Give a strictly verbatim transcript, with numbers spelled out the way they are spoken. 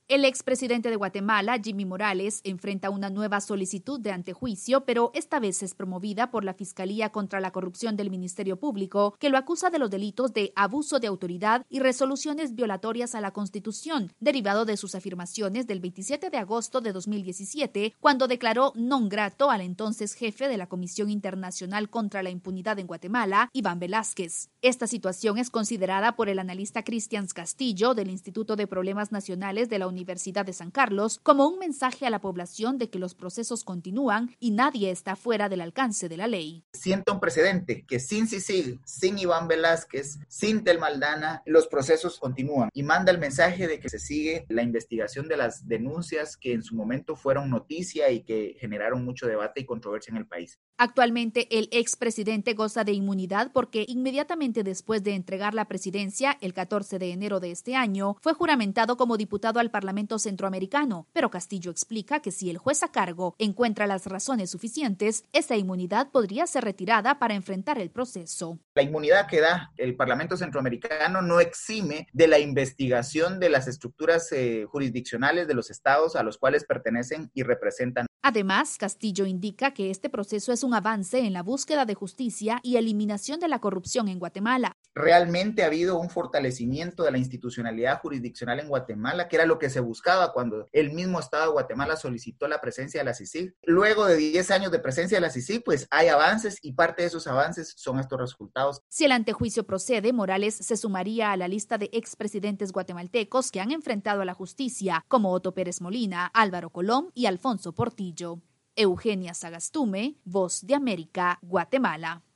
El expresidente de Guatemala, Jimmy Morales, enfrenta una nueva solicitud de antejuicio, pero esta vez es promovida por la Fiscalía contra la Corrupción del Ministerio Público, que lo acusa de los delitos de abuso de autoridad y resoluciones violatorias a la Constitución, derivado de sus afirmaciones del veintisiete de agosto de dos mil diecisiete, cuando declaró non grato al entonces jefe de la Comisión Internacional contra la Impunidad en Guatemala, Iván Velázquez. Esta situación es considerada por el analista Cristian Castillo del Instituto de Problemas Nacionales de la Universidad de San Carlos como un mensaje a la población de que los procesos continúan y nadie está fuera del alcance de la ley. Sienta un precedente que sin Cicil, sin Iván Velázquez, sin Telma Aldana, los procesos continúan y manda el mensaje de que se sigue la investigación de las denuncias que en su momento fueron noticia y que generaron mucho debate y controversia en el país. Actualmente el expresidente goza de inmunidad porque inmediatamente después de entregar la presidencia, el catorce de enero de este año, fue juramentado como diputado al Parlamento Centroamericano, pero Castillo explica que si el juez a cargo encuentra las razones suficientes, esa inmunidad podría ser retirada para enfrentar el proceso. La inmunidad que da el Parlamento Centroamericano no exime de la investigación de las estructuras eh, jurisdiccionales de los estados a los cuales pertenecen y representan. Además, Castillo indica que este proceso es un avance en la búsqueda de justicia y eliminación de la corrupción en Guatemala. Realmente ha habido un fortalecimiento de la institucionalidad jurisdiccional en Guatemala, que era lo que se buscaba cuando el mismo Estado de Guatemala solicitó la presencia de la CICIG. Luego de diez años de presencia de la CICIG, pues hay avances y parte de esos avances son estos resultados. Si el antejuicio procede, Morales se sumaría a la lista de expresidentes guatemaltecos que han enfrentado a la justicia, como Otto Pérez Molina, Álvaro Colón y Alfonso Portillo. Eugenia Sagastume, Voz de América, Guatemala.